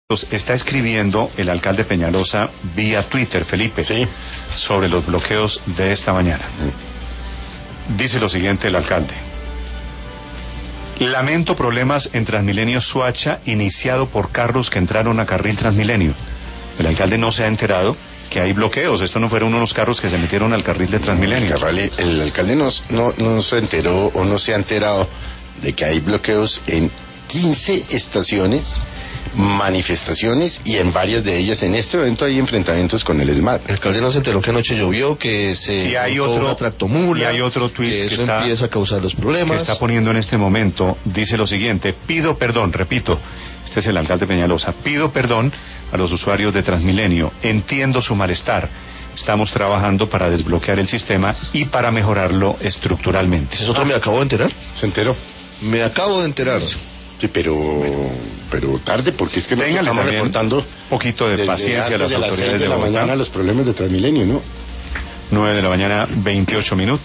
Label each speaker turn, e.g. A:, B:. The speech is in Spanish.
A: Está escribiendo el alcalde Peñalosa vía Twitter, Felipe,
B: sí,
A: sobre los bloqueos de esta mañana. Dice lo siguiente el alcalde: lamento problemas en Transmilenio Soacha iniciado por carros que entraron a carril Transmilenio. El alcalde no se ha enterado que hay bloqueos. Esto no fueron unos carros que se metieron al carril de Transmilenio.
B: El alcalde no se enteró o no se ha enterado de que hay bloqueos en 15 estaciones, manifestaciones, y en varias de ellas en este momento hay enfrentamientos con el ESMAD.
C: El alcalde no se enteró que anoche llovió, que se
A: una
C: tractomula,
A: y hay otro tuit
C: que eso empieza a causar los problemas.
A: Que está poniendo en este momento, dice lo siguiente: pido perdón, repito, este es el alcalde Peñalosa, pido perdón a los usuarios de Transmilenio, entiendo su malestar, estamos trabajando para desbloquear el sistema y para mejorarlo estructuralmente.
C: ¿Eso otro me acabo de enterar?
B: ¿Se enteró?
C: Me acabo de enterar.
B: Sí, pero tarde, porque es que nosotros estamos reportando
A: un poquito de paciencia a las autoridades de
B: la mañana los problemas de Transmilenio, ¿no?
A: 9 de la mañana, 28 minutos.